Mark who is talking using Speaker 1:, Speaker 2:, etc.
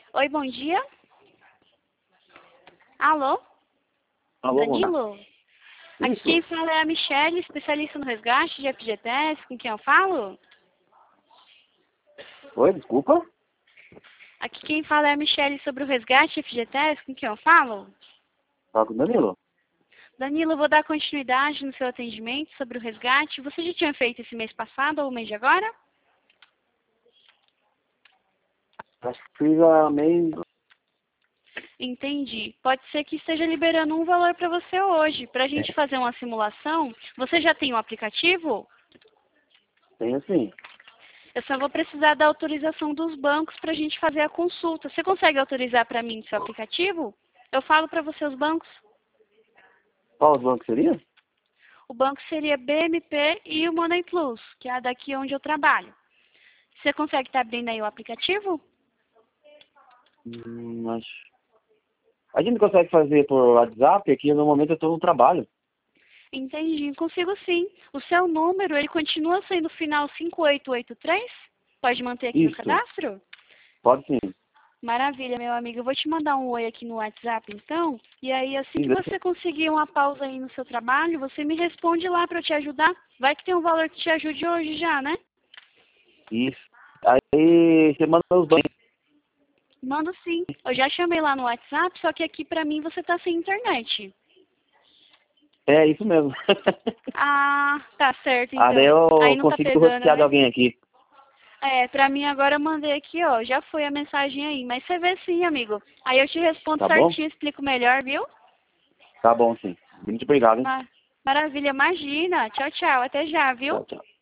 Speaker 1: Oi, bom dia. Alô?
Speaker 2: Alô,
Speaker 1: Danilo? Aqui
Speaker 2: Isso.
Speaker 1: quem fala é a Michelle, especialista no resgate de FGTS, com quem eu falo?
Speaker 2: Oi, desculpa.
Speaker 1: Aqui quem fala é a Michelle sobre o resgate de FGTS, com quem eu falo?
Speaker 2: Fala com o Danilo.
Speaker 1: Danilo, eu vou dar continuidade no seu atendimento sobre o resgate. Você já tinha feito esse mês passado ou o mês de agora?
Speaker 2: Acho que fiz a meio...
Speaker 1: Entendi. Pode ser que esteja liberando um valor para você hoje. Para a gente fazer uma simulação, você já tem o aplicativo?
Speaker 2: Tenho sim.
Speaker 1: Eu só vou precisar da autorização dos bancos para a gente fazer a consulta. Você consegue autorizar para mim seu aplicativo? Eu falo para você os bancos.
Speaker 2: Qual os bancos seria?
Speaker 1: O banco seria BMP e o Money Plus, que é a daqui onde eu trabalho. Você consegue estar abrindo aí o aplicativo?
Speaker 2: Acho... A gente consegue fazer por WhatsApp, aqui no momento eu estou no trabalho.
Speaker 1: Entendi, consigo sim. O seu número, ele continua sendo o final 5883? Pode manter aqui no
Speaker 2: Isso.
Speaker 1: cadastro?
Speaker 2: Pode sim.
Speaker 1: Maravilha, meu amigo. Eu vou te mandar um oi aqui no WhatsApp, então. E aí, assim que
Speaker 2: Isso.
Speaker 1: você conseguir uma pausa aí no seu trabalho, você me responde lá para eu te ajudar. Vai que tem um valor que te ajude hoje já, né?
Speaker 2: Isso. Aí você manda os bancos.
Speaker 1: Mando sim. Eu já chamei lá no WhatsApp, só que aqui pra mim você tá sem internet.
Speaker 2: É, isso mesmo.
Speaker 1: Ah, tá certo,
Speaker 2: Aí daí
Speaker 1: então. Aí
Speaker 2: eu
Speaker 1: não tá
Speaker 2: consigo
Speaker 1: pegando,
Speaker 2: roteirar de
Speaker 1: né?
Speaker 2: alguém aqui.
Speaker 1: É, pra mim agora eu mandei aqui, ó. Já foi a mensagem aí. Mas você vê sim, amigo. Aí eu te respondo
Speaker 2: Tá bom?
Speaker 1: certinho, explico melhor, viu?
Speaker 2: Tá bom sim. Muito obrigado, hein?
Speaker 1: Maravilha, imagina. Tchau, tchau. Até já, viu?
Speaker 2: Tchau, tchau.